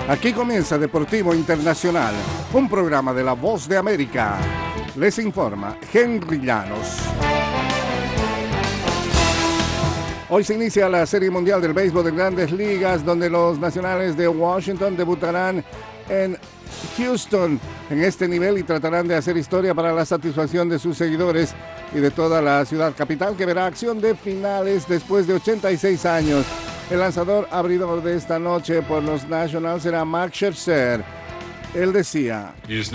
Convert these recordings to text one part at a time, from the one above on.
Aquí comienza Deportivo Internacional, un programa de La Voz de América. Les informa Henry Llanos. Hoy se inicia la Serie Mundial del Béisbol de Grandes Ligas, donde los Nacionales de Washington debutarán en Houston en este nivel y tratarán de hacer historia para la satisfacción de sus seguidores y de toda la ciudad capital, que verá acción de finales después de 86 años. El lanzador abridor de esta noche por los Nationals será Max Scherzer. Él decía: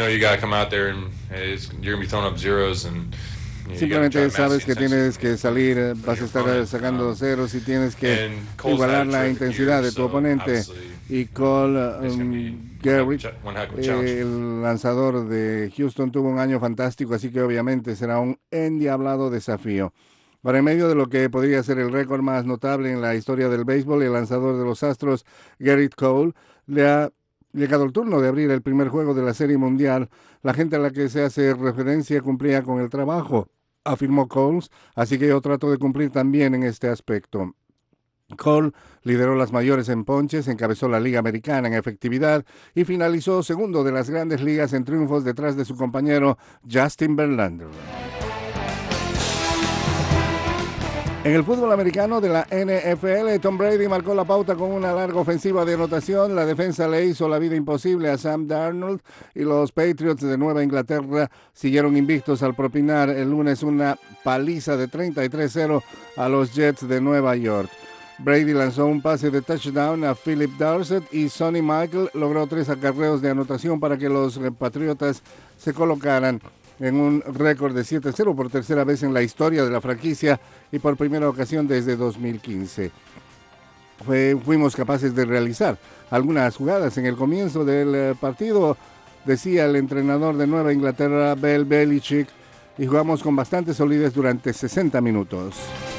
simplemente sabes que tienes que salir, vas a estar sacando ceros y tienes que igualar la intensidad de tu oponente. Y Cole Garrett, el lanzador de Houston, tuvo un año fantástico, así que obviamente será un endiablado desafío. Para en medio de lo que podría ser el récord más notable en la historia del béisbol, el lanzador de los Astros, Gerrit Cole, le ha llegado el turno de abrir el primer juego de la Serie Mundial. La gente a la que se hace referencia cumplía con el trabajo, afirmó Coles, así que yo trato de cumplir también en este aspecto. Cole lideró las mayores en ponches, encabezó la Liga Americana en efectividad y finalizó segundo de las Grandes Ligas en triunfos detrás de su compañero Justin Verlander. En el fútbol americano de la NFL, Tom Brady marcó la pauta con una larga ofensiva de anotación. La defensa le hizo la vida imposible a Sam Darnold y los Patriots de Nueva Inglaterra siguieron invictos al propinar el lunes una paliza de 33-0 a los Jets de Nueva York. Brady lanzó un pase de touchdown a Philip Dorsett y Sonny Michael logró 3 acarreos de anotación para que los Patriotas se colocaran en un récord de 7-0 por tercera vez en la historia de la franquicia y por primera ocasión desde 2015. Fuimos capaces de realizar algunas jugadas en el comienzo del partido, decía el entrenador de Nueva Inglaterra, Bill Belichick, y jugamos con bastante solidez durante 60 minutos.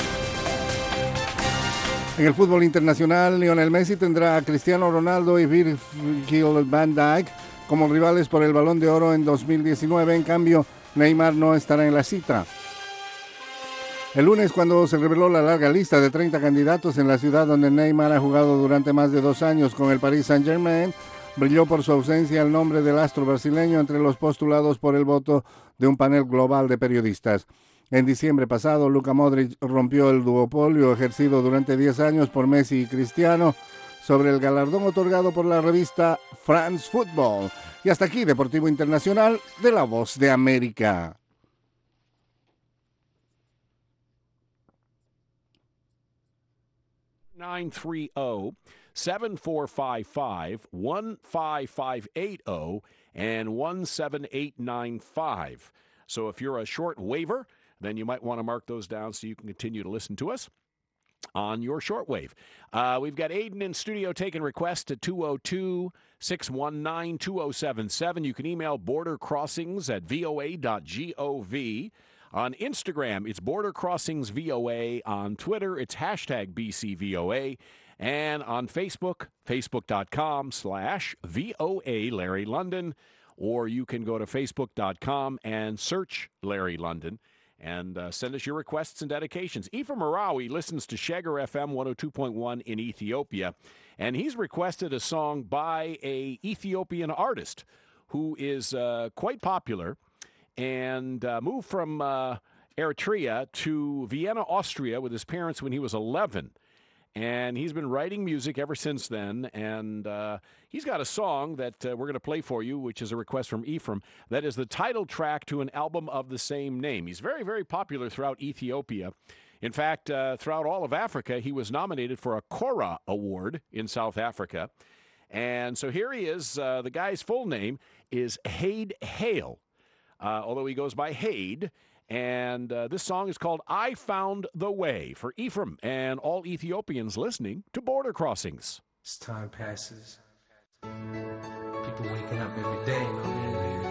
En el fútbol internacional, Lionel Messi tendrá a Cristiano Ronaldo y Virgil van Dijk como rivales por el Balón de Oro en 2019. En cambio, Neymar no estará en la cita. El lunes, cuando se reveló la larga lista de 30 candidatos en la ciudad donde Neymar ha jugado durante más de 2 años con el Paris Saint-Germain, brilló por su ausencia el nombre del astro brasileño entre los postulados por el voto de un panel global de periodistas. En diciembre pasado, Luka Modric rompió el duopolio ejercido durante 10 años por Messi y Cristiano sobre el galardón otorgado por la revista France Football. Y hasta aquí, Deportivo Internacional de La Voz de América. (930-7455-15580) and 17895. So if you're a short waiver, then you might want to mark those down so you can continue to listen to us on your shortwave. We've got Aiden in studio taking requests at 202-619-2077. You can email bordercrossings@voa.gov. On Instagram, it's bordercrossingsvoa. On Twitter, it's #BCVOA. And on Facebook, facebook.com/VOA Larry London. Or you can go to facebook.com and search Larry London and send us your requests and dedications. Ephraim Marawi listens to Shagar FM 102.1 in Ethiopia, and he's requested a song by a Ethiopian artist who is quite popular and moved from Eritrea to Vienna, Austria with his parents when he was 11. And he's been writing music ever since then, and he's got a song that we're going to play for you, which is a request from Ephraim, that is the title track to an album of the same name. He's very, very popular throughout Ethiopia. In fact, throughout all of Africa, he was nominated for a Kora Award in South Africa. And so here he is. The guy's full name is Hade Hale, although he goes by Hade. And this song is called I Found the Way, for Ephraim and all Ethiopians listening to Border Crossings. As time passes, people waking up every day,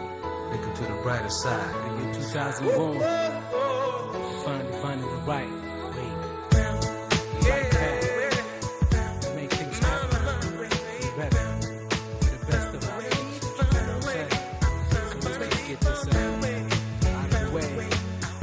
looking to the brighter side. In 2001, finally finding the right.